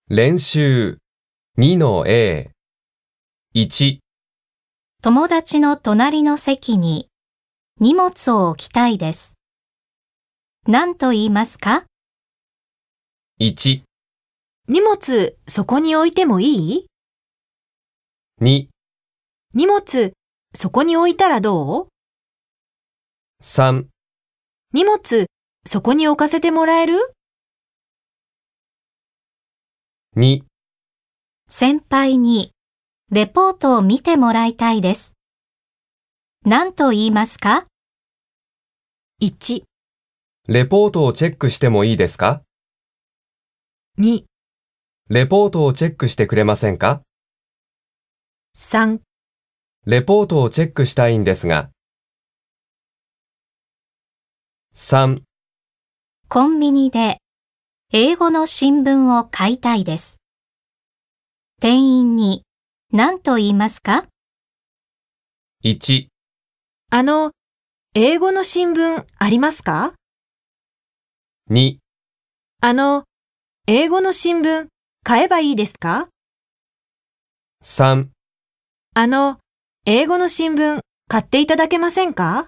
練習 2-A 1、 友達の隣の席に荷物を置きたいです。何と言いますか？ 1、 荷物、そこに置いてもいい？ 2、 荷物、そこに置いたらどう？ 3、 荷物、そこに置かせてもらえる？ 2、 先輩にレポートを見てもらいたいです。何と言いますか？ 1、 レポートをチェックしてもいいですか？ 2、 レポートをチェックしてくれませんか？ 3、 レポートをチェックしたいんですが。3、 コンビニで英語の新聞を買いたいです。店員に何と言いますか？ 1、 英語の新聞ありますか？ 2、 英語の新聞買えばいいですか？ 3、 英語の新聞買っていただけませんか？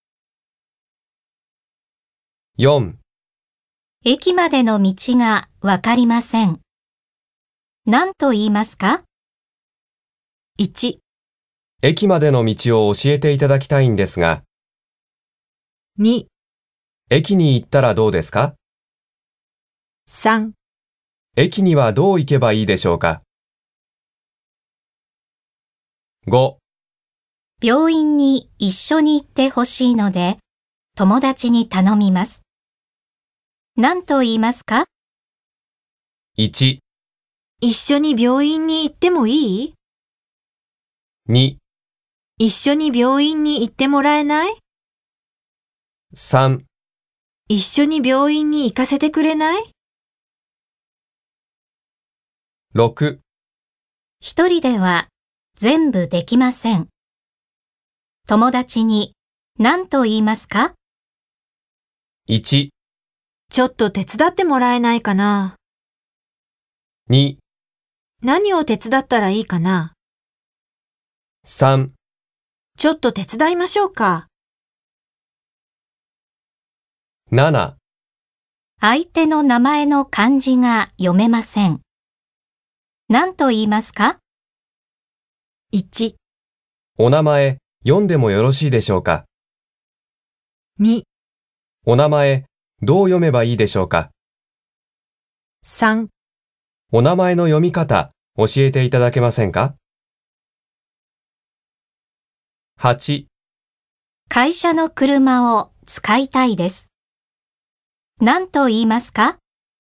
4、 駅までの道がわかりません。何と言いますか？ 1、 駅までの道を教えていただきたいんですが。 2、 駅に行ったらどうですか？ 3、 駅にはどう行けばいいでしょうか？ 5、 病院に一緒に行ってほしいので、友達に頼みます。何と言いますか？ 1、 一緒に病院に行ってもいい？ 2、 一緒に病院に行ってもらえない？ 3、 一緒に病院に行かせてくれない？ 6、 一人では全部できません。友達に何と言いますか？ 1、 ちょっと手伝ってもらえないかな？ 2、 何を手伝ったらいいかな？ 3、 ちょっと手伝いましょうか？ 7、 相手の名前の漢字が読めません。何と言いますか？ 1、 お名前読んでもよろしいでしょうか？ 2、 お名前どう読めばいいでしょうか？ 3、 お名前の読み方教えていただけませんか？ 8、 会社の車を使いたいです。何と言いますか？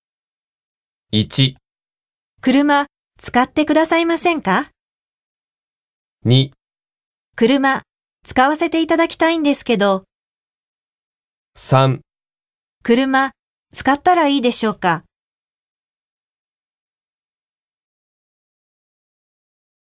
1、 車使ってくださいませんか？ 2、 車使わせていただきたいんですけど、 3、 車使ったらいいでしょうか？